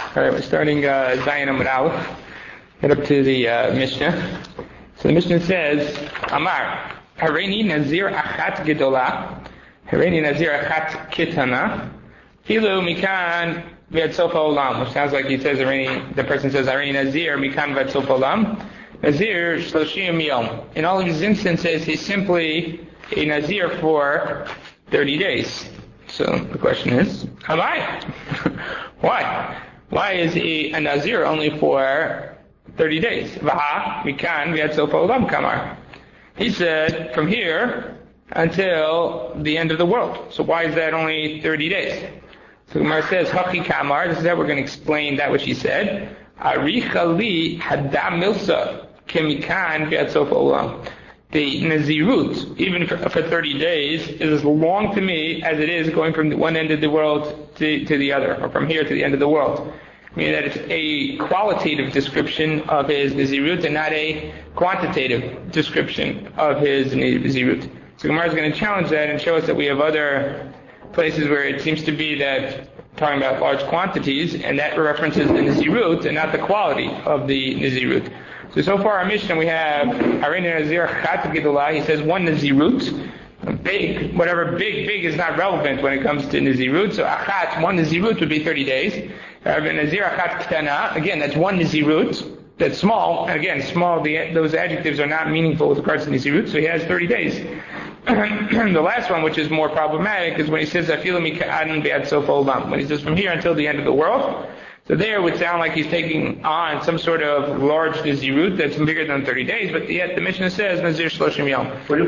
All right, we're starting Zayin Amud Aleph. Get up to the Mishnah. So the Mishnah says, Amar, Hareini Nazir Achat Gedola, Hareini Nazir Achat Kitana, Hilu Mikan V'ad Sof Olam, which sounds like he says, the person says, Hareini Nazir Mikan V'ad Sof Olam, Nazir Shloshim Yom. In all of these instances, he's simply a Nazir for 30 days. So the question is, Amai? Why? Why is he a Nazir only for 30 days? Vaha, Mikan, V'ad Sof Olam Kamar. He said, from here until the end of the world. So why is that only 30 days? So Gemara says, Haki Kamar, this is how we're going to explain that which he said. Aricha li hadam milsa kemikan v'ad sof olam. The Nazirut, even for 30 days, is as long to me as it is going from one end of the world to the other, or from here to the end of the world. Meaning that it's a qualitative description of his Nazirut and not a quantitative description of his Nazirut. So Gemara is going to challenge that and show us that we have other places where it seems to be that talking about large quantities, and that references the Nazirut and not the quality of the Nazirut. So far our Mishnah we have Hareini Nazir Achat Gedola. He says one Nazirut, big, whatever big is not relevant when it comes to Nazirut. So Achat, one Nazirut would be 30 days. Nazir Achat Ktana, again that's one Nazirut, that's small, and again small, those adjectives are not meaningful with regards to Nazirut, so he has 30 days. The last one, which is more problematic, is when he says Afilu Mikan V'ad Sof Olam, when he says from here until the end of the world. So there it would sound like he's taking on some sort of large Nazirut that's bigger than 30 days, but yet the Mishnah says Nazir Shloshim Yom.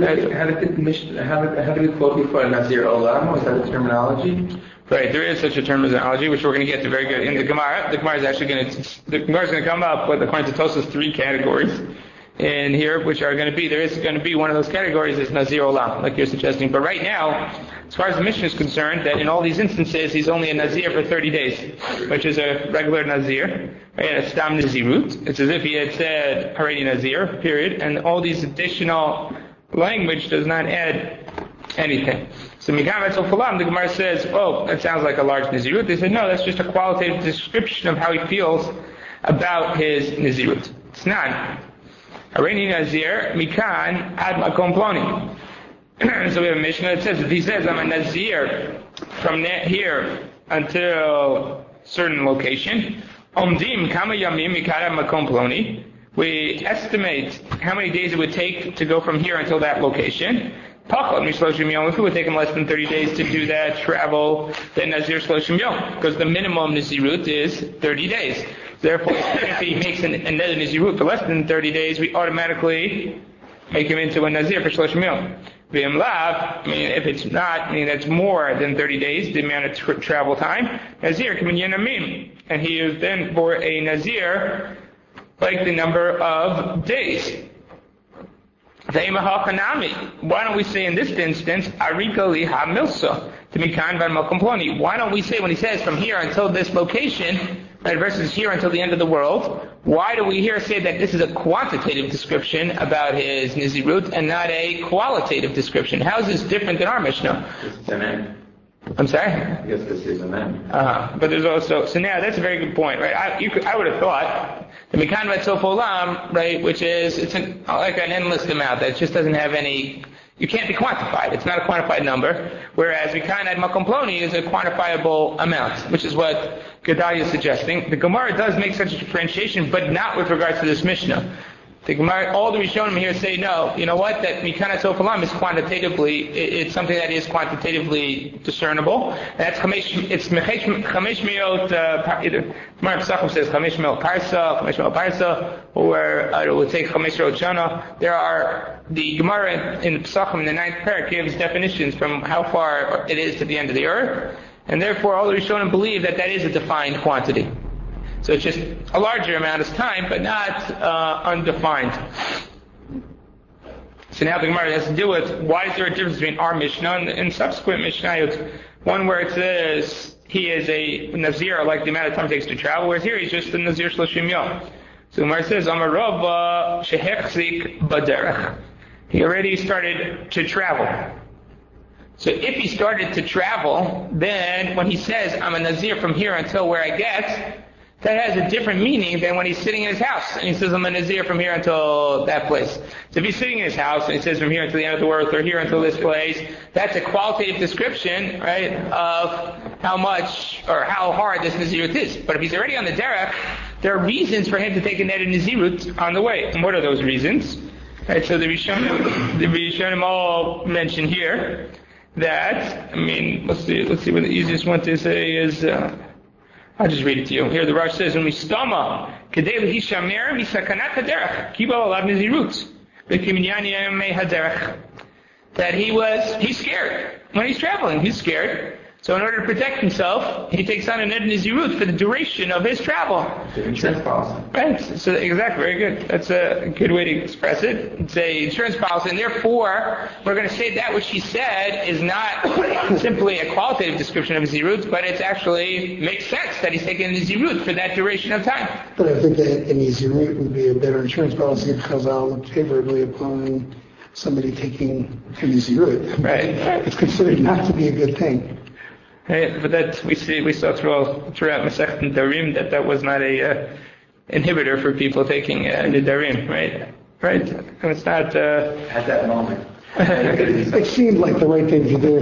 How do we quote before Nazir Olam? Was that a terminology? Right, there is such a terminology, which we're going to get to very good. In the Gemara is actually going to come up with, according to Tosfos, 3 categories in here, which are going to be, there is going to be one of those categories is Nazir Olam, like you're suggesting. But right now, as far as the Mishnah is concerned, that in all these instances, he's only a Nazir for 30 days, which is a regular Nazir. Right? It's Stam Nazirut. It's as if he had said Hareini Nazir, period. And all these additional language does not add anything. So Mikan V'ad Sof Olam, the Gemara says, oh, that sounds like a large Nazirut. They said, no, that's just a qualitative description of how he feels about his Nazirut. It's not. Hareini Nazir, Mikan Ad Makom Ploni. So we have a Mishnah that says, if he says, I'm a Nazir from here until certain location, Omdim Kama Yamim Mikan Ad Makom Ploni, we estimate how many days it would take to go from here until that location. If it would take him less than 30 days to do that travel, then Nazir Shloshim Yom, because the minimum Nazirut is 30 days. Therefore, if he makes another Nazirut for less than 30 days, we automatically make him into a Nazir for Shloshim Yom. V'im lav, if it's not, that's more than 30 days, the amount of travel time, Nazir K'min Yanamim, and he is then for a Nazir like the number of days. Why don't we say in this instance, Arika li ha-milsa, to Mikan V'ad Makom Ploni? Why don't we say when he says from here until this location, right, versus here until the end of the world, why do we here say that this is a quantitative description about his Nazirut and not a qualitative description? How is this different than our Mishnah? It's an end. I'm sorry? I guess this is an end. But there's also, so now that's a very good point, right? I would have thought the Mikan V'ad Sof Olam, right, which is, it's like an endless amount that just doesn't have any, you can't be quantified. It's not a quantified number. Whereas Mikan Ad Makom Ploni is a quantifiable amount, which is what Gedalia is suggesting. The Gemara does make such a differentiation, but not with regards to this Mishnah. The Gemara, all the Rishonim here say, no, you know what, that Mikan Ad Sof Olam is quantitatively, it's something that is quantitatively discernible. That's it's Chamesh Meot, either Gemara Pesachim says Chamesh Meot Parsa, or it would take Chamesh Meot Shana. There are, the Gemara in Pesachim in the 9th parak gives definitions from how far it is to the end of the earth, and therefore all the Rishonim believe that is a defined quantity. So it's just a larger amount of time, but not undefined. So now the Gemara has to do with, why is there a difference between our Mishnah and subsequent Mishnayot? One where it says he is a Nazir, like the amount of time it takes to travel, whereas here he's just a Nazir Shloshim Yom. So the Gemara says, Amarava Shehechzik Baderech. He already started to travel. So if he started to travel, then when he says, I'm a Nazir from here until where I get, that has a different meaning than when he's sitting in his house and he says, I'm a Nazir from here until that place. So if he's sitting in his house and he says from here until the end of the world or here until this place, that's a qualitative description, right, of how much or how hard this Nazirut is. But if he's already on the derech, there are reasons for him to take a neder Nazirut on the way. And what are those reasons? Right, so the Rishonim all mention here that, let's see what the easiest one to say is, I'll just read it to you. Here the Rosh says, "Mistama kedei lehishamer misakanat haderech kibo alav nazirut v'kiminyani yemei haderech." That he's scared when he's traveling. He's scared. So in order to protect himself, he takes on a neder nazirut for the duration of his travel. Insurance policy. Right. So exactly, very good. That's a good way to express it. It's a insurance policy, and therefore we're going to say that what she said is not simply a qualitative description of nazirut, but it actually makes sense that he's taking a nazirut for that duration of time. But I think that a nazirut would be a better insurance policy because I'll look favorably upon somebody taking a nazirut. Right. It's considered not to be a good thing. Right, but that we saw throughout Masechet Nedarim that was not a inhibitor for people taking Nedarim, right? Right, and it's not. At that moment. It seemed like the right thing to do.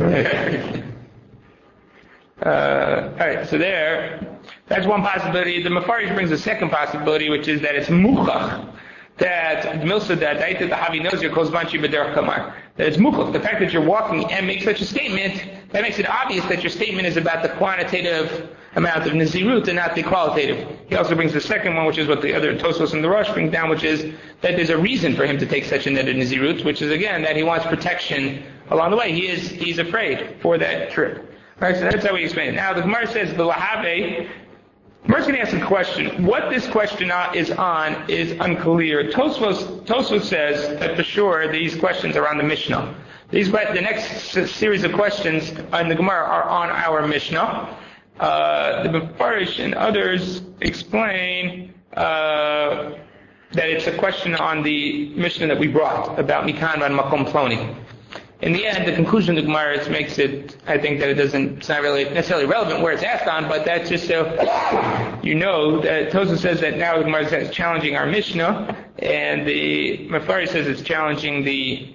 All right, so that's one possibility. The Mefarish brings a second possibility, which is that it's muchach. That Milsa that the Havi knows your Kozbanchi B'derech Kamar. That it's muchach. The fact that you're walking and make such a statement, that makes it obvious that your statement is about the quantitative amount of Nazirut and not the qualitative. He also brings the second one, which is what the other Tosfos and the Rosh bring down, which is that there's a reason for him to take such a neder Nazirut, which is again that he wants protection along the way. He's afraid for that trip. Alright, so that's how we explain it. Now the Gemara says the Lahave. Gemara's going to ask a question. What this question is on is unclear. Tosfos says that for sure these questions are on the Mishnah. The next series of questions in the Gemara are on our Mishnah. The Mefarish and others explain that it's a question on the Mishnah that we brought about Mikan van Makom Ploni. In the end, the conclusion of the Gemara makes it, I think that it's not really necessarily relevant where it's asked on, but that's just so you know that Tosfos says that now the Gemara is challenging our Mishnah, and the Mefarish says it's challenging the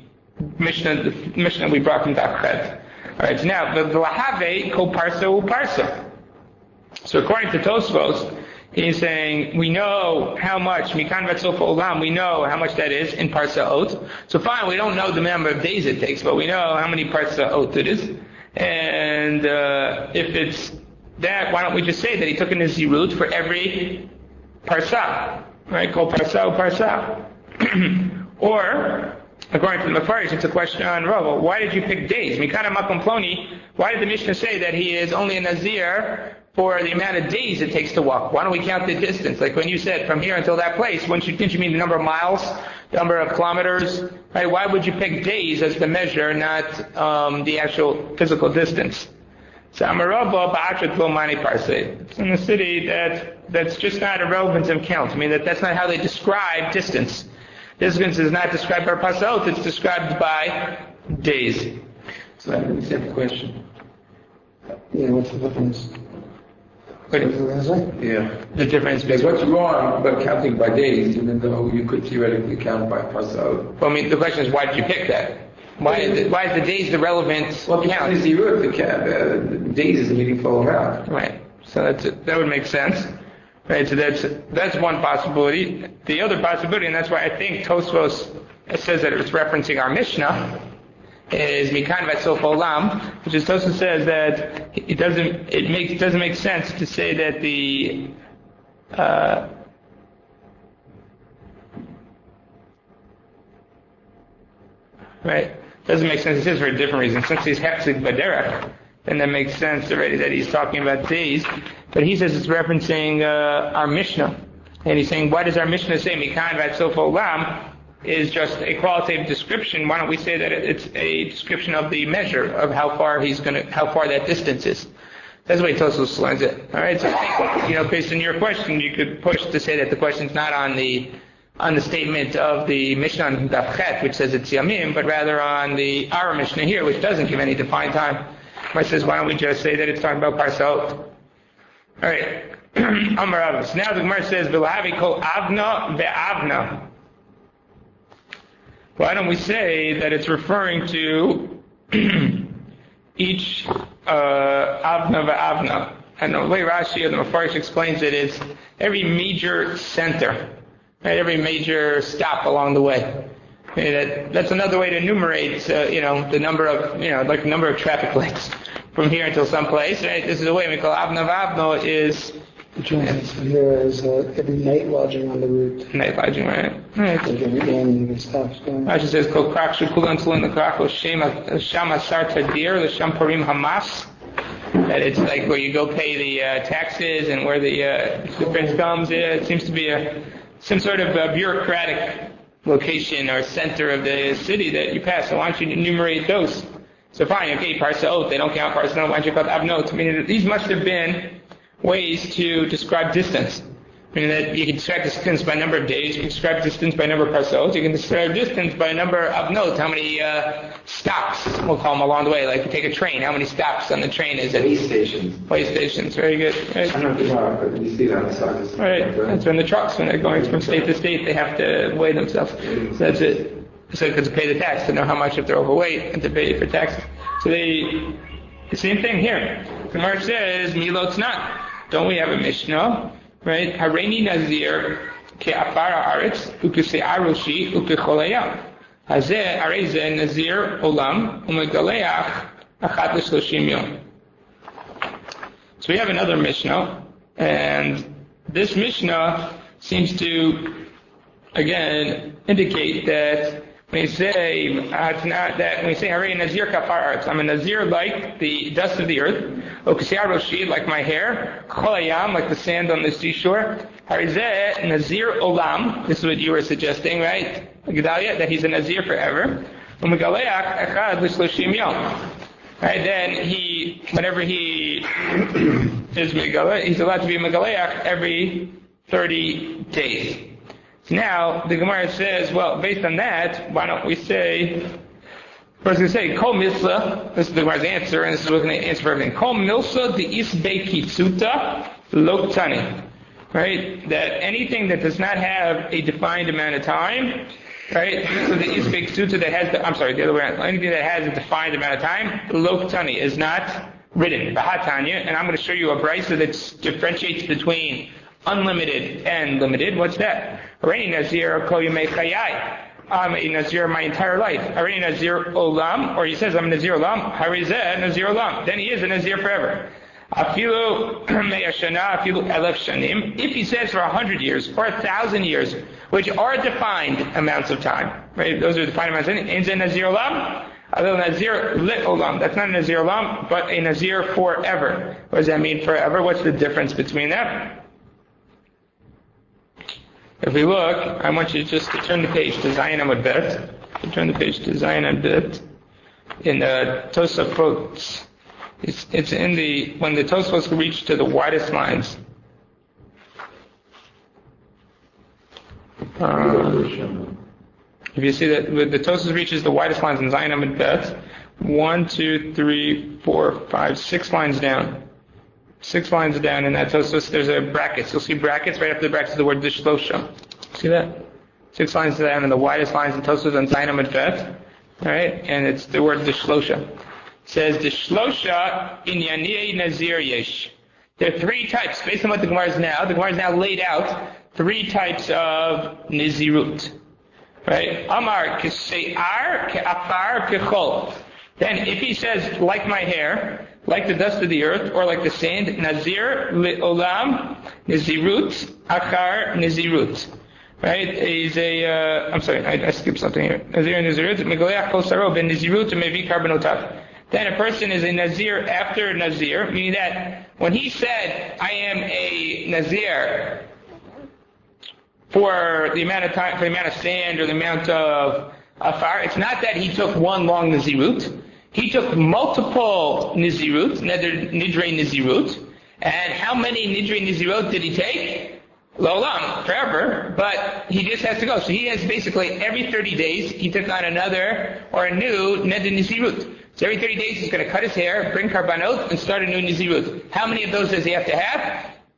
Mishnah we brought from Daf. Alright, so now, the Lahave ko parsa u parsa. So according to Tosfos, he's saying, we know how much, Mikan Vatsofa Olam, we know how much that is in Parsa Ot. So fine, we don't know the number of days it takes, but we know how many Parsa Ot it is. And if it's that, why don't we just say that he took a Nazirut for every Parsa? Right? Called Parsa or Parsa. Or, according to the Mefarish, it's a question on Rav. Why did you pick days? Mikana Makom Ploni, why did the Mishnah say that he is only a Nazir for the amount of days it takes to walk? Why don't we count the distance? Like when you said from here until that place, didn't you mean the number of miles, the number of kilometers? Right? Why would you pick days as the measure, not the actual physical distance? So Amarava Ba'achat Lo Mani Parse. It's in the city that's just not a relevance of count. That's not how they describe distance. Distance is not described by Parsaot, it's described by days. So I have a simple question. Yeah, what's the difference? What What are you going to say? Yeah. the difference Because between... what's wrong about counting by days, even though you could theoretically count by Parsaot? Well, the question is, why did you pick that? Why is the days the relevant Well, count? because the days is a meaningful amount. Right. So that would make sense. Right. So that's one possibility. The other possibility, and that's why I think Tosfos says that it's referencing our Mishnah, is Mikan Vatsof Olam, which is Tosfos says that it doesn't make sense to say that the right. Doesn't make sense. It says for a different reason. Since he's Hepzig Baderach, then that makes sense already that he's talking about days. But he says it's referencing our Mishnah. And he's saying, why does our Mishnah say Mikan Vatsof Olam is just a qualitative description? Why don't we say that it's a description of the measure of how far that distance is? That's the way Tosfos learns it. Alright, so I think, based on your question, you could push to say that the question's not on the statement of the Mishnah on Daf Chet, which says it's Yamim, but rather on our Mishnah here, which doesn't give any defined time. Where it says, why don't we just say that it's talking about Parsaot? Alright, Amar Avos. Now the Gemara says, "V'lahavi kol avna ve'avna." Why don't we say that it's referring to each avna ve'avna? And the way Rashi or the Mefarish explains it is every major center, right? Every major stop along the way. That's another way to enumerate, the number of, like the number of traffic lights from here until someplace, right? This is the way we call avna ve'avna is. The translation here is every night lodging on the route. Night lodging, right? Like every day you can stop. Rashi says, "Kol krakshu kulan tulin l'krach sham asar tadir l'sham parim hamas." That it's like where you go pay the taxes and where the difference comes. It seems to be some sort of bureaucratic location or center of the city that you pass. So why don't you enumerate those? So fine, okay, Parsaot, they don't count Parsaot. Why don't you call it Avnot? Meaning that these must have been ways to describe distance. Meaning that you can describe distance by number of days, you can describe distance by number of Parsaot, you can describe distance by number of notes, how many stops, we'll call them along the way. Like you take a train, how many stops on the train is it? Way stations. Way stations, very good. Right? I don't know if you see that on the side. Right, that's when the trucks, when they're going from state to state, they have to weigh themselves. So that's it. So to pay the tax, to know how much if they're overweight, and to pay for taxes. So the same thing here. The Gemara says, Milot's not. Don't we have a Mishnah? Right? Hareini Nazir ke'afara aretz u'kese'ar roshi u'kecholeyam. Hazeh areze Nazir olam u'megaleach achat l'shloshim yom. So we have another Mishnah, and this Mishnah seems to, again, indicate that when we say Harei Nazir kafar aretz, I'm a Nazir like the dust of the earth, Okesiyar Roshi like my hair, Cholayam like the sand on the seashore, Harizeh Nazir Olam, this is what you were suggesting, right? Gedalia, that he's a Nazir forever. Umegaleach echad l'shloshim yom. Right, then whenever he is Megaleach, he's allowed to be Megaleach every 30 days. Now, the Gemara says, well, based on that, why don't we say, first we say, Kol Milsa, this is the Gemara's answer, and this is what's going to answer for everything. Kol Milsa de Isbe Kitsuta Loktani. Right? That anything that does not have a defined amount of time, right? So the Isbe Kitsuta that has the other way around. Anything that has a defined amount of time, Loktani, is not written. Bahatanya, and I'm going to show you a brisa that differentiates between unlimited and limited. What's that? Hareini Nazir kol yemei chayai. I'm a Nazir my entire life. Hareini Nazir olam, or he says I'm a Nazir olam. Harizeh Nazir olam. Then he is a Nazir forever. Afilu me'ashana, afilu elef shanim. If he says for 100 years or 1,000 years, which are defined amounts of time, right? Those are defined amounts. Is a Nazir olam? A little Nazir lit olam. That's not a Nazir olam, but a Nazir forever. What does that mean, forever? What's the difference between them? If we look, I want you just to turn the page to Zayin Amud Bet. Turn the page to Zayin Amud Bet. In the Tosafot, it's in when the Tosafot reach to the widest lines. If you see that the Tosafot reaches the widest lines in Zayin Amud Bet, 1, 2, 3, 4, 5, 6 lines down. 6 lines down in that Tosfos, there's a brackets. You'll see brackets right after the brackets is the word Dishlosha. See that? 6 lines down in the widest lines in Tosfos on Zayin Amud Bet. Alright? And it's the word Dishlosha. It says Dishlosha in Yaniyei Nazir Yesh. There are 3 types. Based on what the Gemara is now, the Gemara is now laid out 3 types of Nizirut. Right? Amar Kese'ar Ke'afar Kechol. Then if he says, like my hair, like the dust of the earth, or like the sand, Nazir Olam Nizirut Akar Nizirut. Right? He's I'm sorry, I skipped something here. Nazir Nizirut Megaleach Kol Saro Ben Nizirut Mevi Karbanotav. Then a person is a Nazir after Nazir, meaning that when he said, I am a Nazir for the amount of time, for the amount of sand or the amount of afar, it's not that he took one long Nazirut. He took multiple Nizirut, Nidrei Nizirut, and how many Nidrei Nizirut did he take? L'olam, forever, but he just has to go. So he has basically every 30 days, he took on another or a new Nidrei Nizirut. So every 30 days he's going to cut his hair, bring karbanot, and start a new Nizirut. How many of those does he have to have?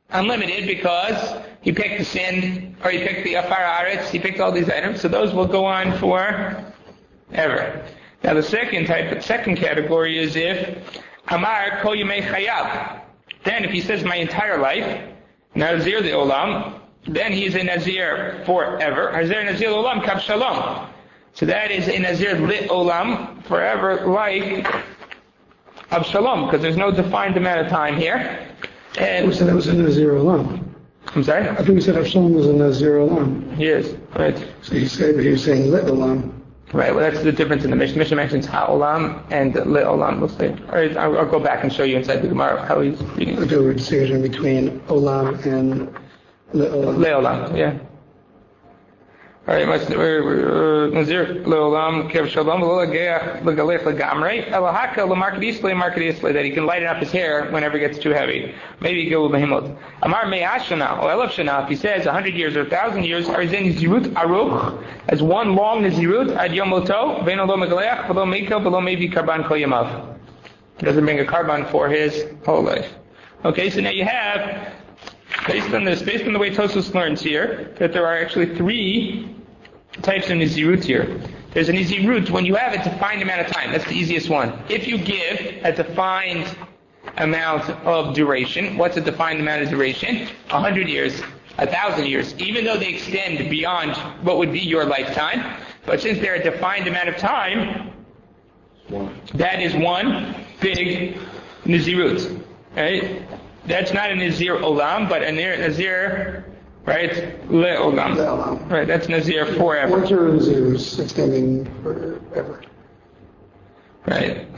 unlimited because he picked the sin, or he picked the afar aretz, he picked all these items, so those will go on forever. Now the second category is if Amar Kol Yemei Chayav. Then if he says my entire life, Nazir the Olam, then he is a Nazir forever. Nazir Olam Kav Shalom. So that is a Nazir Lit Olam, forever like Avshalom, because there's no defined amount of time here. And Who said that was a Nazir Olam? I'm sorry? I think we said Avshalom was a Nazir Olam. Yes, right. So he was saying Lit Olam. Right, well that's the difference in the Mishnah. Mishnah mentions Ha'olam and Lit Olam, we'll see. Alright, I'll go back and show you inside the Gemara how he's reading it. The word distinction between Olam and Lit Olam. Lit Olam, yeah. Alright, Nazir Leolam Kev Shalom Legalech Legamrei Elahaka Lemarket Islay that he can lighten up his hair whenever it gets too heavy. Maybe he go with Behemot. Amar Me'ashana or Elef Shana, if he says 100 years or 1,000 years, are in Zirut Aruch as one long Nazirut Ad Yom Moto Vein Lo Megalech Velo Mekel Velo Mevi Karban Kol Yamav. He doesn't bring a carbon for his whole life. Okay, so now you have, based on the way Tosfos learns here, that there are actually three types of Nazirut here. There's a Nazirut when you have a defined amount of time. That's the easiest one. If you give a defined amount of duration, what's a defined amount of duration? 100 years, 1,000 years, even though they extend beyond what would be your lifetime. But since they're a defined amount of time, that is one big Nazirut. Right? That's not a Nazir Olam, but a Nazir, right? Le'olam. Right, that's Nazir forever. What's your Nazir is extending forever? Right.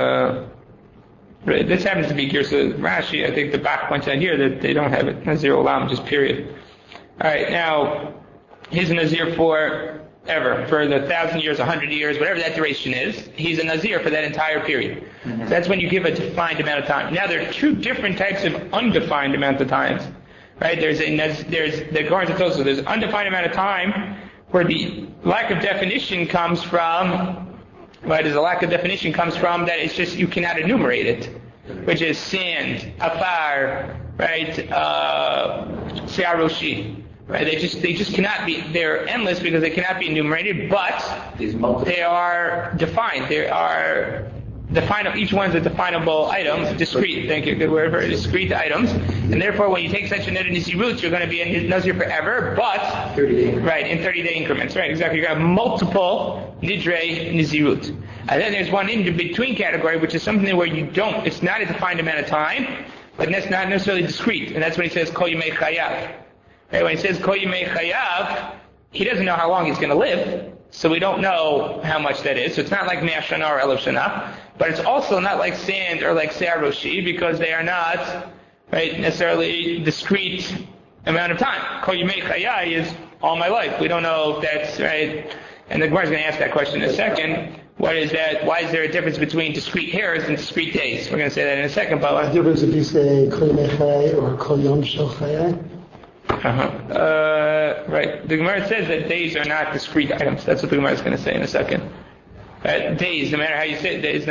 Right. This happens to be Girsa Rashi. I think the Bach points out here that they don't have it. Nazir Olam, just period. Alright, now, he's a Nazir forever. For the 1,000 years, 100 years, whatever that duration is, he's a Nazir for that entire period. Mm-hmm. So that's when you give a defined amount of time. Now, there are two different types of undefined amount of times. Right? There's according to Tosfos, there's an undefined amount of time where the lack of definition comes from, right? There's a lack of definition comes from that it's just you cannot enumerate it, which is sand, afar, right? Searoshi. Right? They just cannot be. They're endless because they cannot be enumerated, but they are defined. They are definable. Each one's a definable item, discrete. Thank you. Good word for discrete items. And therefore, when you take such a Nazirut, you're going to be a Nazir forever, but 30 days. Right, in 30-day increments. Right, exactly. You're going to have multiple Nidrei Nazirut. And then there's one in between category, which is something where you don't. It's not a defined amount of time, but that's not necessarily discrete. And that's when he says Kol Yemei Chayav. Right, when he says Kol Yemei Chayav, he doesn't know how long he's going to live. So we don't know how much that is. So it's not like Mea Shana or Elef Shana, but it's also not like sand or like Se'ar Roshi because they are not, right, necessarily discrete amount of time. Kol Yemei Chayai is all my life. We don't know if that's right. And the Gemara is going to ask that question in a second. What is that? Why is there a difference between discrete hairs and discrete days? We're going to say that in a second. But what's the difference if you say Kol Yemei Chayai or Kol Yom Shel Chayai? Right. The Gemara says that days are not discrete items. That's what the Gemara is going to say in a second. Days, no matter how you say it, is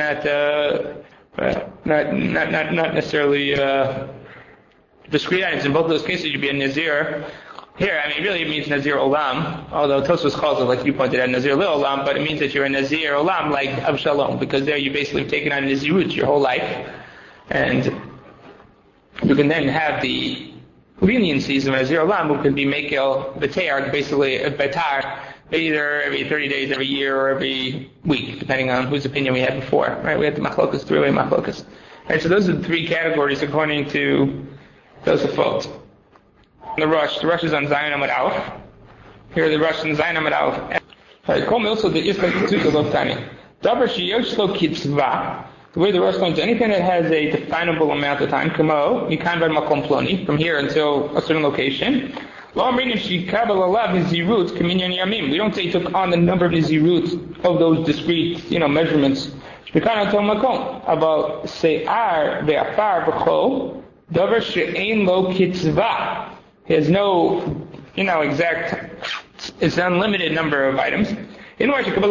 not necessarily discrete items. In both of those cases, you'd be a Nazir. Here, I mean, really it means Nazir Olam, although Tosfos calls it, like you pointed out, Nazir Li Olam, but it means that you're a Nazir Olam like Avshalom, because there you basically have taken on a Nazirut your whole life. And you can then have the leniencies of Nazir Olam, who can be Mekel B'Te'ar, basically a Betar, either every 30 days, every year, or every week, depending on whose opinion we had before. Right? We had the Machlokas, three-way Machlokas. Right, so those are the three categories according to Tosfos. The Rosh is on Zion Amud Aleph. Here the Rosh on Zion Amud Aleph. Right, Kol Milso the Isla Kitzuka Lo Tani. Davar Sheyosh Lo Kitzva. The way the Rosh learns, anything that has a definable amount of time, Kamo, Yikan Bar Makom Ploni, from here until a certain location. Lo Amrin Shikabel Alav Nizirut Kaminyan Yamim. We don't say he took on the number of Nizirut of those discrete, measurements. Shbikan Atom Makom. About Se'ar Ve'afar V'chol, Davar She'ein Lo Kitzva. He has no, exact, it's an unlimited number of items. He didn't take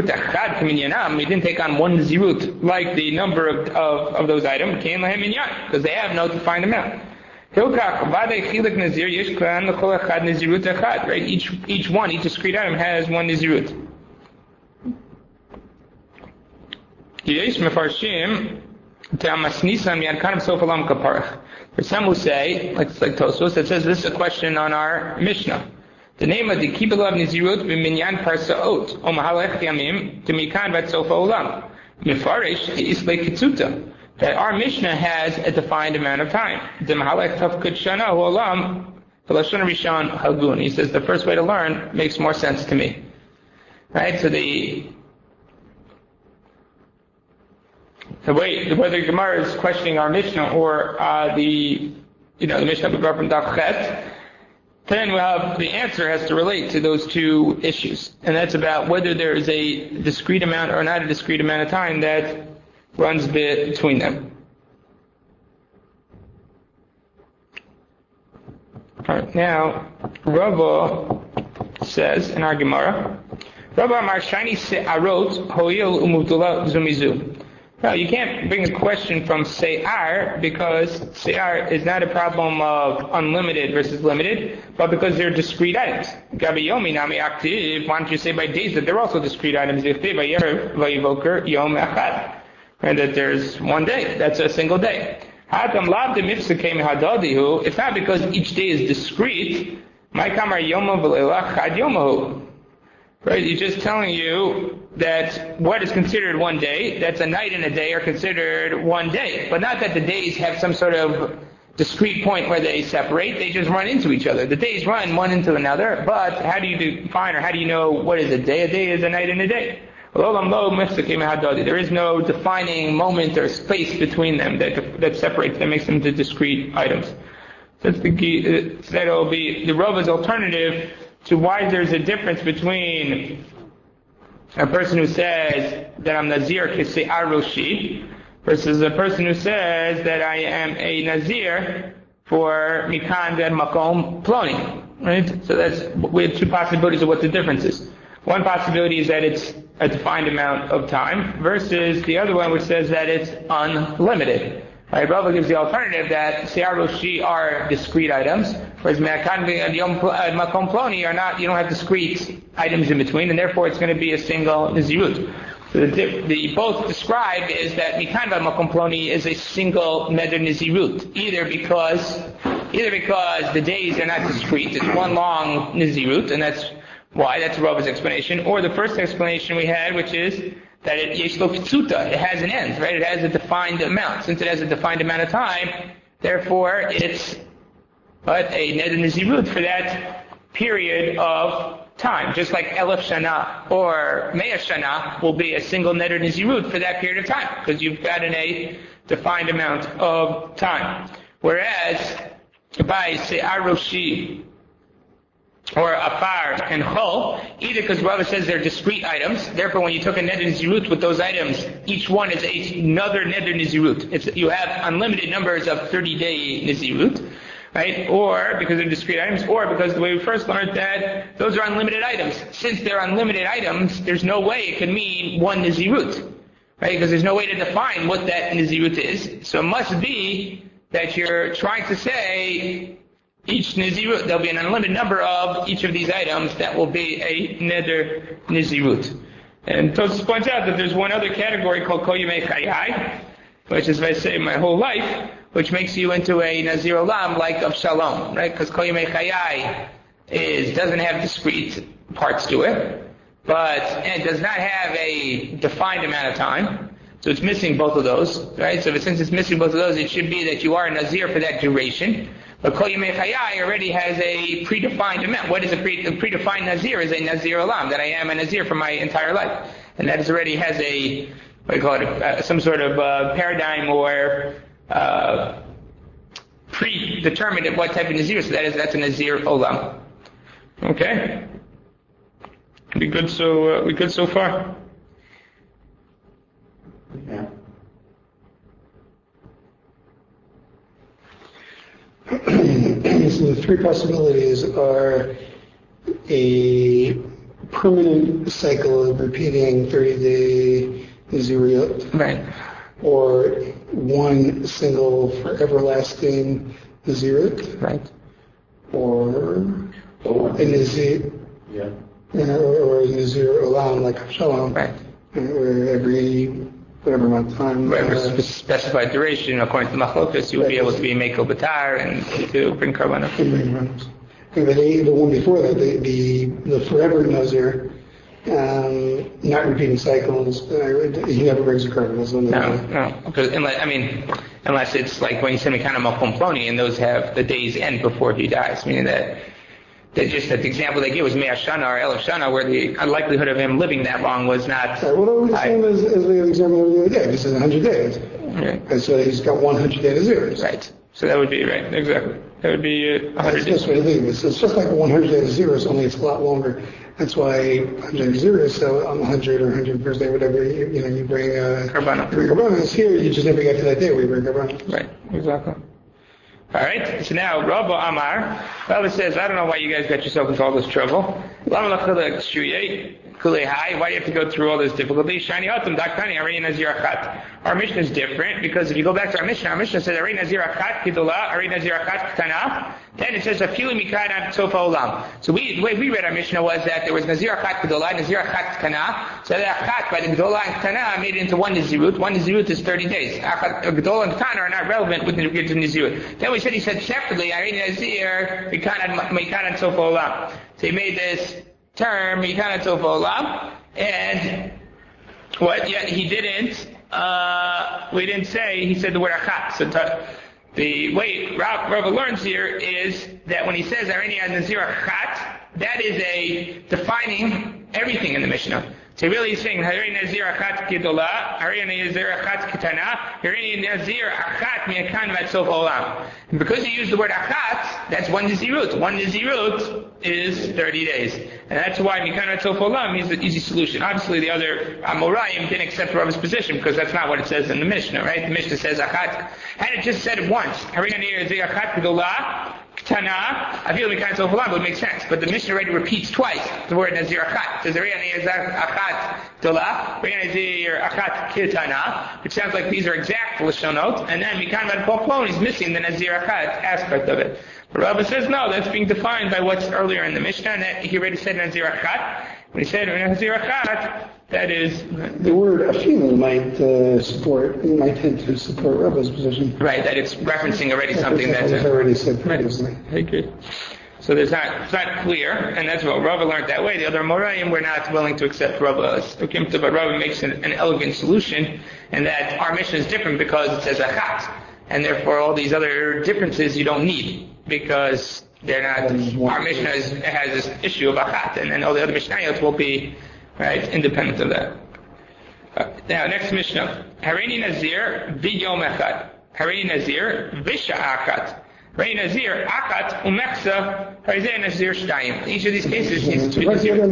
on one Nazirut like the number of those items, because they have no defined amount. Hilkach vade chilik nazir yesh klan l'chol echad nazirut echad. Right? Each discrete item has one nazirut. Yesh mefarshim te'amasnisan mi'adkanam sof olam kaparach. For some who say, like Tosfos, that says this is a question on our Mishnah. The name of the Kibbelav Nizirut b'minyan parsaot o mahalech yamim t'mikan vat sof olam. Mefarish islay kitzuta. That our Mishnah has a defined amount of time. The mahalech tafkud shana hu olam v'lashon rishon hagun. He says the first way to learn makes more sense to me. Right? So the way, whether Gemara is questioning our Mishnah or the Mishnah we brought from Daf Chet, then we'll have the answer has to relate to those two issues, and that's about whether there is a discrete amount or not a discrete amount of time that runs between them. All right, now Rava says in our Gemara, Rava Amar Shani Se'arot Hoil Umuvdula Zumizu. No, you can't bring a question from Se'ar because Se'ar is not a problem of unlimited versus limited, but because they're discrete items. Gabi Yomi Nami Aktiv, why don't you say by days that they're also discrete items? And that there's one day, that's a single day. It's not because each day is discrete. Right? He's just telling you that what is considered one day, that's a night and a day, are considered one day. But not that the days have some sort of discrete point where they separate, they just run into each other. The days run one into another, but how do you define or how do you know what is a day? A day is a night and a day. There is no defining moment or space between them that separates them, makes them into discrete items. That's the key. That'll be the Rava's alternative to why there's a difference between a person who says that I'm Nazir Kisei Aroshi versus a person who says that I am a Nazir for Mikan Ved Makom Ploni. Right? So we have two possibilities of what the difference is. One possibility is that it's a defined amount of time versus the other one which says that it's unlimited. Right, Rava gives the alternative that Se'ar Roshi are discrete items, whereas Me'akan Makom Ploni are not, you don't have discrete items in between, and therefore it's going to be a single Nazirut. So the both described is that Mikan Makom Ploni is a single Neder Nazirut, either because the days are not discrete, it's one long Nazirut, and that's Rava's explanation, or the first explanation we had, which is that it has an end, right? It has a defined amount. Since it has a defined amount of time, therefore it's a neder nazirut for that period of time. Just like Elef Shana or Mea Shana will be a single neder nazirut for that period of time, because you've got a defined amount of time. Whereas by Se'ar Roshi or Afar and Chol, either because Rava says they're discrete items, therefore when you took a Neder Nizirut with those items, each one is another Neder Nizirut. You have unlimited numbers of 30-day Nizirut, right? Or because they're discrete items, or because the way we first learned that those are unlimited items. Since they're unlimited items, there's no way it can mean one Nizirut, right? Because there's no way to define what that Nizirut is. So it must be that you're trying to say each Nizirut, there'll be an unlimited number of each of these items that will be a Neder Nizirut. And Tosfos points out that there's one other category called Kol Yemei Chayai, which is, if I say my whole life, which makes you into a Nazir Olam like of Shalom, right? Because Kol Yemei Chayai doesn't have discrete parts to it, and does not have a defined amount of time. So it's missing both of those, right? So since it's missing both of those, it should be that you are a Nazir for that duration. But Kol Yemei Chayai already has a predefined amount. What is a predefined Nazir? Is a Nazir Olam, that I am a Nazir for my entire life. And that already has some sort of paradigm or predetermined at what type of Nazir. So that's a Nazir Olam. Okay? We good so far? Yeah. So the three possibilities are a permanent cycle of repeating 30-day Naziriyot, right, or one single for everlasting Nazirut, Right. or a Nazir, Yeah. or a Nazir Olam, like Shalom, Right. where every whatever amount of time. Whatever specified duration, according to the Machlokas, you would be able to be Mekel Batar and to bring Karbanos. And the one before that, the forever Nazir, not repeating cycles, he never brings a Karbanos. No. Because unless it's like when you say Mekana Makom Ploni, and those have the days end before he dies, meaning that just that the example they give was Mea Shana or Elef Shana, where the likelihood of him living that long was not. Right, well, that was the same as the example of the other day. This is 100 days. Right. And so he's got 100 day Nazirs. Right. So that would be right. Exactly. That would be 100 days. That's the way to think of it. It's just like a 100 day Nazirs, only it's a lot longer. That's why 100 Nazirs, so on 100 or 101st day, whatever, you bring Karbanos. Here, you just never get to that day where you bring Karbanos. Right. Exactly. All right, so now Rabba Amar, Rabba says, I don't know why you guys got yourself into all this trouble. Why do you have to go through all this difficulty? Shani Atum Daktani Ari Nazir Achat. Our mission is different because if you go back to our mission says Ari Nazir Achat Kidola, Ari Nazir Achat Ktana. Then it says Afilu Mikad Sofa Olam. So the way we read our Mishnah was that there was Nazir Achat Kidola, Nazir Achat Ktana. So the Achat by the Gdola and Ktana made it into one Nazirut. One Nazirut is 30 days. Gdola and Ktana are not relevant with regard to Nazirut. Then he said separately, Ari Nazir Mikad Sofa Olam. So he made this term, Mikad Sofa Olam, and what? Yet he didn't. We didn't say. He said the word Achat. So the way Rabbi learns here is that when he says Arini Nazir Achat, that is a defining everything in the Mishnah. So really he's saying Harini Nazir Achat Kidola, Harini Nazir Achat Kitana, Harini Nazir Achat Miakan Vatsof Olam. And because he used the word Achat, that's one Nazirut. One Nazirut is 30 days. And that's why Mikan Vatsof Olam is an easy solution. Obviously the other Amoraim didn't accept Rabbi's position because that's not what it says in the Mishnah, right? The Mishnah says Achat, and it just said it once. Harini Nazir Achat Kidola, Tana, I feel we kind of Sof Olam, but it makes sense. But the Mishnah already repeats twice the word Nazir Achat. It says Nazir Achat Dola, Nazir Achat Kitana, which sounds like these are exact Lashonot, and then Mikan Vad Poplon is missing the Nazir Achat aspect of it. But Rabbi says no, that's being defined by what's earlier in the Mishnah, and that he already said Nazir Achat. When he said Nazir Achat, that is the word afilu might tend to support Rabbi's position. Right, that it's referencing already something that's already said previously. I agree. So it's not clear, and that's what Rabbi learned that way. The other Moraim were not willing to accept Rabbi's Ukimta, but Rabbi makes an elegant solution, and that our mission is different because it says Achat, and therefore all these other differences you don't need because they're not. Our Mishnah has this issue of Achat, and then all the other Mishnayot will be right independent of that. Now next Mishnah, Harini Nazir v'yom echad, Harini Nazir v'sha'achat. Harini Nazir akat umeksa harizeh Nazir shtayim. Each of these cases needs to be Nazir.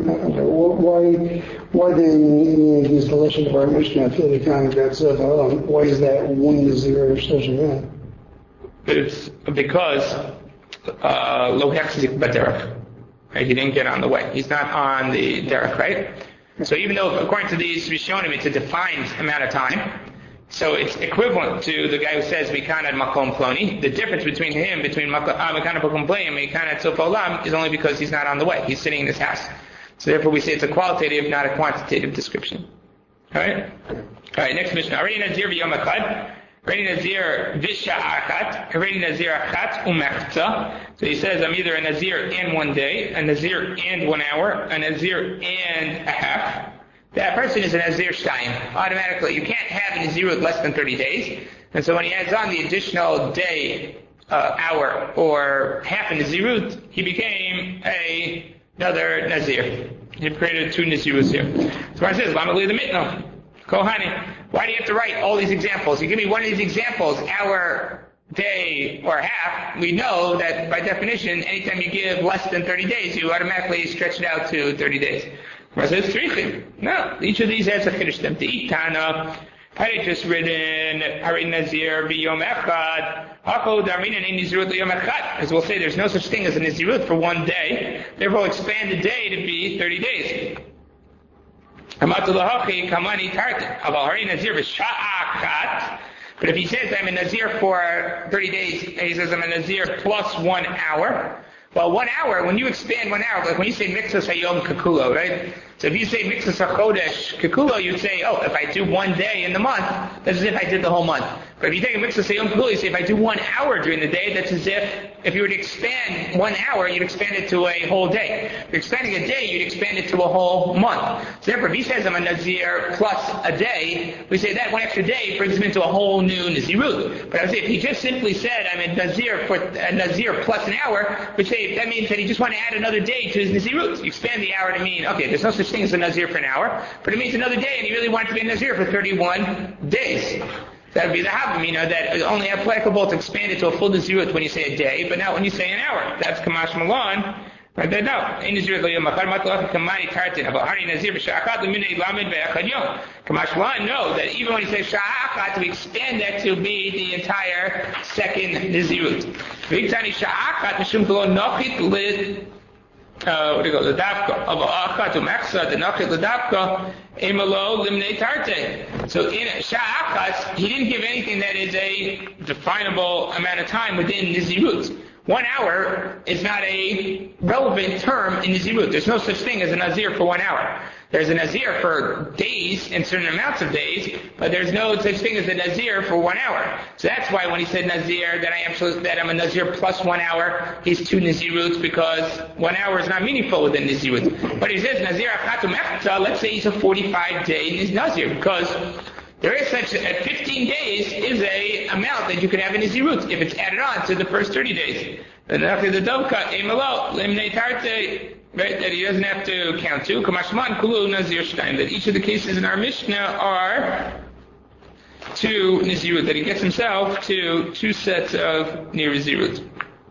Why then in this relation of our Mishnah, I feel the kind of that says, why is that one Nazir such a man? It's because lo hechzik b'derech. Right? He didn't get on the way. He's not on the derech, right? So even though, according to these Rishonim, it's a defined amount of time, so it's equivalent to the guy who says Mikan ad Makom Ploni. The difference between him, Mikan ad Makom Ploni and Mikan ad Sof Olam, is only because he's not on the way. He's sitting in his house. So therefore we say it's a qualitative, not a quantitative description. Alright? Alright, next Mishnah. Ari Nazir v'yom echad. Ari Nazir v'sha'achat. Ari Nazir achat umechza. So he says, I'm either a Nazir and 1 day, a Nazir and 1 hour, a Nazir and a half. That person is a Nazir Shtayim. Automatically, you can't have a Nazir with less than 30 days. And so when he adds on the additional day, hour, or half a Nazirut, he became another Nazir. He created 2 Naziruts here. So it says, Lamali the Mitno. Kohani, why do you have to write all these examples? You give me one of these examples, hour, day, or half, we know that by definition, anytime you give less than 30 days, you automatically stretch it out to 30 days. No, each of these has a chiddush them. The Itana, had it just written Harin Nazir v'yom echad, Hako darmin and Nazirut v'yom echad. As we'll say, there's no such thing as a Nazirut for 1 day. Therefore, we'll expand the day to be 30 days. Amatu lahachi kamani tartin. Aval Harin Nazir v'sha'achat. But if he says I'm a Nazir for 30 days, and he says I'm a Nazir plus 1 hour, well, 1 hour, when you expand 1 hour, like when you say Mixas Hayom Kakulo, right? So if you say Mixas HaChodesh Kakulo, you'd say, oh, if I do 1 day in the month, that's as if I did the whole month. But if you take a Mixas Hayom Kakulo, you say if I do 1 hour during the day, that's as if you were to expand 1 hour, you'd expand it to a whole day. If you're expanding a day, you'd expand it to a whole month. So therefore, if he says I'm a Nazir plus a day, we say that 1 extra day brings him into a whole new Nazirut. But I would say if he just simply said I'm a Nazir plus an hour, we say that means that he just wanted to add another day to his Nazirut. You expand the hour to mean, okay, there's no such thing as a Nazir for an hour, but it means another day, and he really wanted to be a Nazir for 31 days. That would be the Havamina, that is only applicable to expand it to a full Nazirut when you say a day, but not when you say an hour. That's Kamash Malon. Right there, no. Kamash Malon, no, that even when you say Sha'achat, we expand that to be the entire second Nazirut. V'itani Sha'achat, Mishum Kolo Nochit Lid, what do you go? The dafka of achat umechsa, the nachit the dafka emalo limnei tarte. So in sha'achat, he didn't give anything that is a definable amount of time within Nazirut. 1 hour is not a relevant term in Nazirut. There's no such thing as a Nazir for 1 hour. There's a Nazir for days and certain amounts of days, but there's no such thing as a Nazir for 1 hour. So that's why when he said Nazir, that I'm a Nazir plus 1 hour, he's 2 Naziruts, because 1 hour is not meaningful within Nazirut. But he says Nazir Achatu Mechta, let's say he's a 45-day Nazir, because there is such 15 days is a amount that you could have in Nazirut if it's added on to the first 30 days. The Dovka, Emalo, Limnei Tarte, right, that he doesn't have to count to. Kamashman Kulu Nazir Shtaim, that each of the cases in our Mishnah are 2 Nazirut, that he gets himself to 2 sets of Nazirut.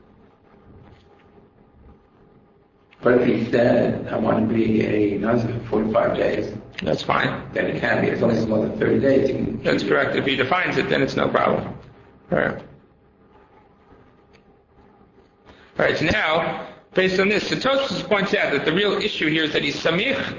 But if he said, I want to be a Nazir for 45 days, that's fine. Then it can be. As long as it's more than 30 days. That's correct. If he defines it, then it's no problem. All right, so now, based on this, Tosfos points out that the real issue here is that he's samich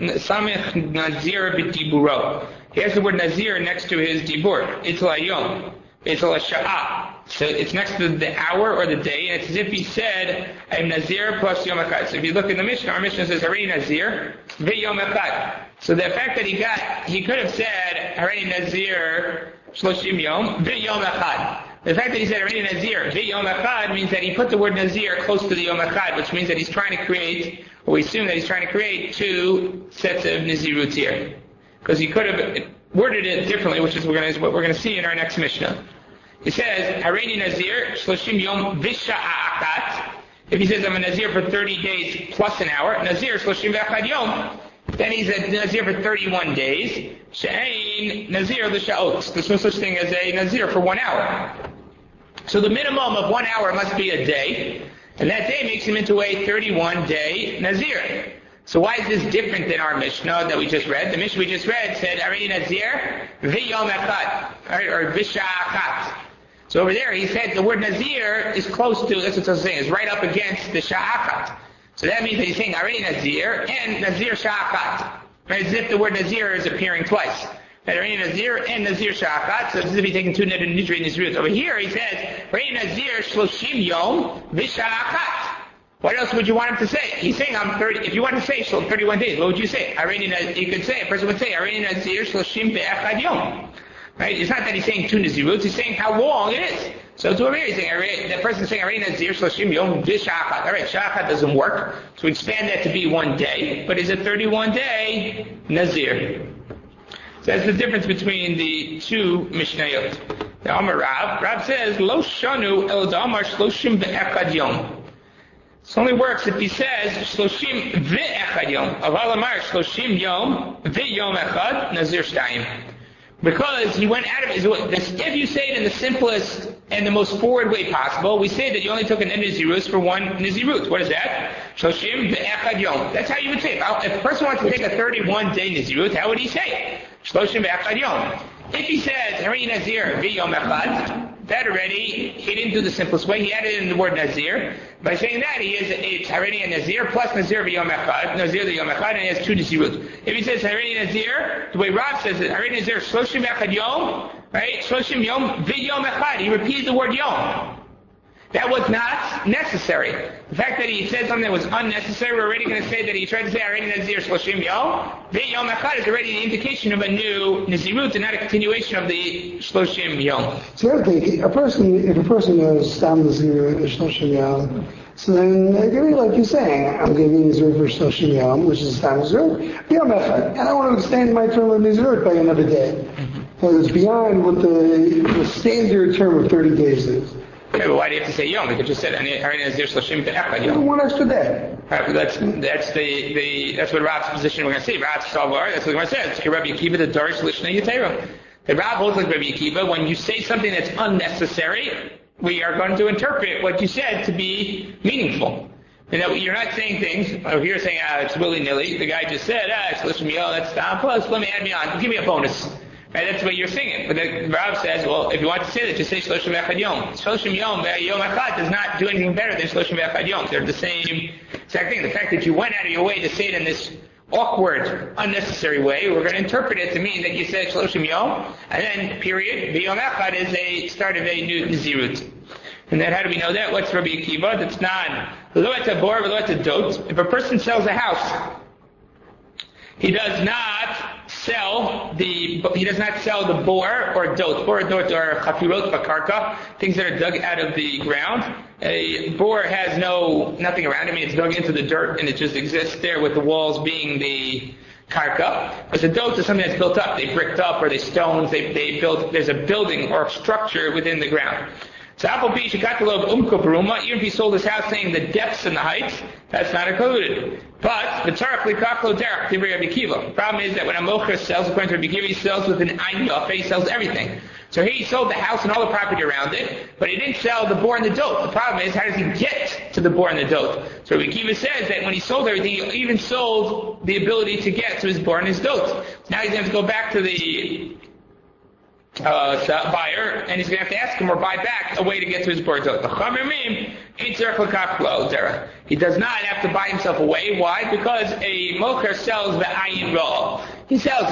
nazir b'diburo. He has the word nazir next to his dibur. It's layom. It's sha'ah. So it's next to the hour or the day, and it's as if he said, I'm nazir plus yom echad. So if you look in the Mishnah, our Mishnah says, Harei nazir v'yom echad. So the fact that he could have said, Harei nazir shloshim yom v'yom echad. The fact that he said Harei nazir v'yom echad means that he put the word nazir close to the yom echad, which means that he's trying to create, or we assume that he's trying to create 2 sets of nazirut here. Because he could have worded it differently, which is what we're going to see in our next Mishnah. He says, Harei Nazir, Shloshim Yom V'Sha'akat. If he says I'm a Nazir for 30 days plus an hour, Nazir Shloshim V'Echad Yom, then he's a Nazir for 31 days. She'ain Nazir L'Sha'ot. There's no such thing as a Nazir for 1 hour. So the minimum of 1 hour must be a day, and that day makes him into a 31-day Nazir. So why is this different than our Mishnah that we just read? The Mishnah we just read said, Harei Nazir V'Yom Echad, or V'Sha'akat. So over there he said the word Nazir is close to, that's what I was saying, is right up against the Sha'akat. So that means that he's saying Harei Nazir and Nazir Sha'akat. Right? As if the word Nazir is appearing twice. Harei Nazir and Nazir Sha'akat, so it's as if he's taking 2 Nazirut. Over here he says, Harei Nazir Shloshim Yom V'Sha'akat. What else would you want him to say? He's saying I'm 30. If you want to say 31 days, what would you say? You could say, a person would say, Harei Nazir Shloshim Ve'echad Yom. Right? It's not that he's saying 2 Naziruts, he's saying how long it is. So it's over here, he's saying, that person's saying Harei Nazir Shloshim Yom V'Sha'akat. Alright, Sha'akat doesn't work, so we expand that to be 1 day, but he's a 31-day Nazir. So that's the difference between the 2 Mishnayot. The Amar Rav says, Lo Shanu El Damar Shloshim Ve'echad Yom. This only works if he says Shloshim Ve'echad Yom. Aval Amar Shloshim Yom Ve'yom Echad Nazir Shtayim. Because he went out of his way. If you say it in the simplest and the most forward way possible, we say that you only took an Nazirus for 1 Nazirut. What is that? Shloshim Ve'echad Yom. That's how you would say it. If a person wants to take a 31-day Nazirut, how would he say it? Shloshim Ve'echad Yom. If he says Harei Nazir Ve'yom Echad, that already, he didn't do the simplest way. He added in the word Nazir. By saying that, it's Harei Nazir plus Nazir V'yom Echad, Nazir V'yom Echad, and he has 2 Nazirut. If he says Harei Nazir, the way Rav says it, Harei Nazir Shloshim Echad Yom right? Shloshim Yom V'Yom Echad. He repeated the word Yom. That was not necessary. The fact that he said something that was unnecessary, we're already going to say that he tried to say already Nazir Shloshim Yom. V'Yom Echad is already an indication of a new Nazirut and not a continuation of the Shloshim Yom. So the other thing, if a person knows Stam Nazir and Shloshim Yom, so then they're going to be like you're saying, I'm giving Nazir for Shloshim Yom, which is Stam Nazir, Yom Echad, and I want to extend my term of Nazir by another day. So it's beyond what the standard term of 30 days is. Okay, but why do you have to say Yom? We could just say Nazir Shloshim Echad Yom. One extra day. Right, that's what Rab's position we're going to see. Rab's Salvar, that's what we're going to say. It's Rabbi Akiva, the Darish Lishna Yitera. The Rab holds like Rabbi Akiva, when you say something that's unnecessary, we are going to interpret what you said to be meaningful. You know, you're not saying things, or you're saying, it's willy-nilly. The guy just said, it's Lishna Yom, that's stop, plus let me add me on, give me a bonus. Right, that's what you're singing. But the Rav says, well, if you want to say that, just say Shloshim Echad Yom. Shloshim Yom, Yom Echad does not do anything better than Shloshim Echad Yom. They're the same exact thing. The fact that you went out of your way to say it in this awkward, unnecessary way, we're going to interpret it to mean that you said Shloshim Yom, and then, period, Yom Echad is a start of a new Nazirut. And then how do we know that? What's Rabbi Akiva? That's not Lo et bor, lo et dot. If a person sells a house, he does not sell the bor or dot. Bor or dot are chafirot bakarka, things that are dug out of the ground. A bor has nothing around it. I mean, it's dug into the dirt and it just exists there with the walls being the karka. But the dot is something that's built up. They bricked up or they stones. They built. There's a building or a structure within the ground. So even if he sold his house saying the depths and the heights, that's not included. But the problem is that when a mocher sells, according to Rabbi Akiva, he sells with an ayin yafa, he sells everything. So he sold the house and all the property around it, but he didn't sell the bor and the dot. The problem is, how does he get to the bor and the dot? So Rabbi Akiva says that when he sold everything, he even sold the ability to get to his bor and his dot. Now he's going to go back to the buyer, and he's going to have to ask him or buy back a way to get to his bor and dot. He does not have to buy himself away. Why? Because a mocher sells the ayin ra. He sells.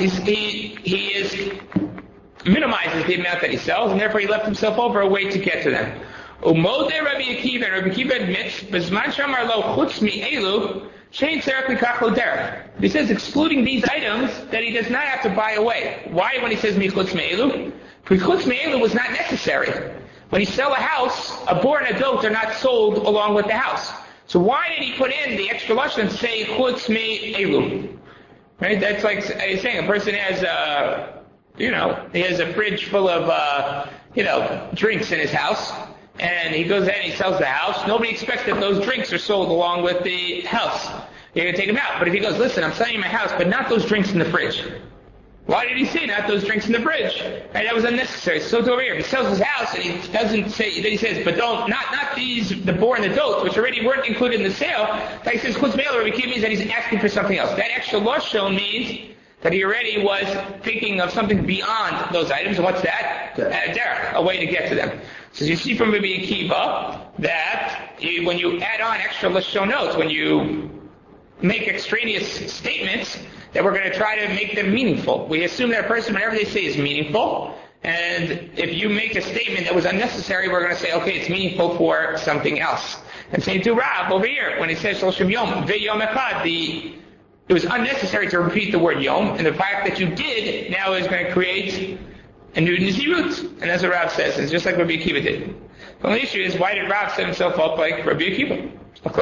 He minimizes the amount that he sells, and therefore he left himself over a way to get to them. Umode Rabbi Akiva, and Rabbi Akiva admits, B'zman shamar lo chutz mi elu, shein tzarech likach lo derech. He says, excluding these items, that he does not have to buy away. Why when he says mi chutz mi elu? Because chutz mi elu was not necessary. When you sell a house, a bor and a dot are not sold along with the house. So why did he put in the extra lashon and say chutz mi elu? Right? That's like saying a person has he has a fridge full of drinks in his house, and he goes in and he sells the house. Nobody expects that those drinks are sold along with the house. You're going to take them out. But if he goes, listen, I'm selling you my house, but not those drinks in the fridge. Why did he say not those drinks in the fridge? Right, that was unnecessary. So over here, if he sells his house and he doesn't say, then he says, but don't, not these, the bor and the dot, which already weren't included in the sale. Like he says, chutz me'el, Rabbi Akiva means that he's asking for something else. That extra lashon means that he already was thinking of something beyond those items. And what's that? Derech, a way to get to them. So you see from Rabbi Akiva that when you add on extra lashonot, when you make extraneous statements, that we're going to try to make them meaningful. We assume that a person, whatever they say, is meaningful. And if you make a statement that was unnecessary, we're going to say, okay, it's meaningful for something else. And same to Rab over here, when he says Shloshim Yom, V'Yom Echad, it was unnecessary to repeat the word Yom, and the fact that you did now is going to create a new Nazirut. And that's what Rab says. It's just like Rabbi Akiva did. The only issue is, why did Rab set himself up like Rabbi Akiva?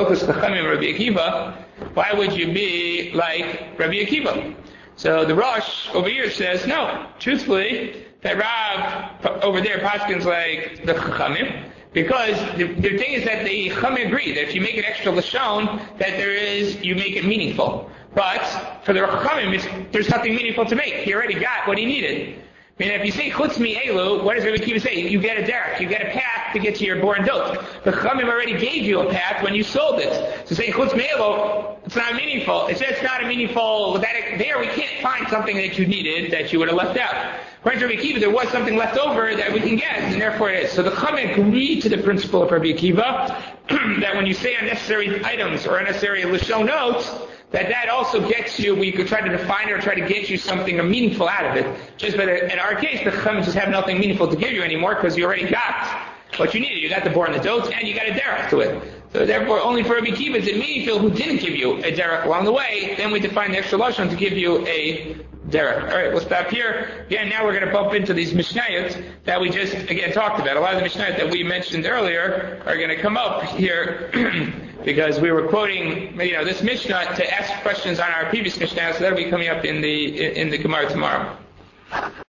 Rabbi Akiva, why would you be like Rabbi Akiva? So the Rosh over here says, no, truthfully, that Rab over there, Paskins like the Chachamim, because the thing is that the Chachamim agree that if you make an extra lashon, that you make it meaningful. But for the Chachamim, there's nothing meaningful to make. He already got what he needed. I mean, if you say chutz mi elu, what does Rabbi Akiva say? You get a derech, you get a path to get to your bor and dot. The Chachamim already gave you a path when you sold it. So saying chutz mi elu, it's not meaningful. It says it's not a meaningful, there we can't find something that you needed that you would have left out. According to Rabbi Akiva, there was something left over that we can get, and therefore it is. So the Chachamim agreed to the principle of Rabbi Akiva, that when you say unnecessary items or unnecessary lashon notes, that also gets you, we could try to define it or try to get you something meaningful out of it. Just but in our case, the Chachamim just have nothing meaningful to give you anymore because you already got what you needed. You got the bor and the dotes, and you got a derech to it. So therefore, only for Rabbi Kiva is it meaningful who didn't give you a derech along the way. Then we define the extra lashon to give you a derech. All right, we'll stop here. Again, now we're going to bump into these mishnayot that we just again talked about. A lot of the mishnayot that we mentioned earlier are going to come up here because we were quoting, this mishnah to ask questions on our previous mishnah. So that'll be coming up in the Gemara tomorrow.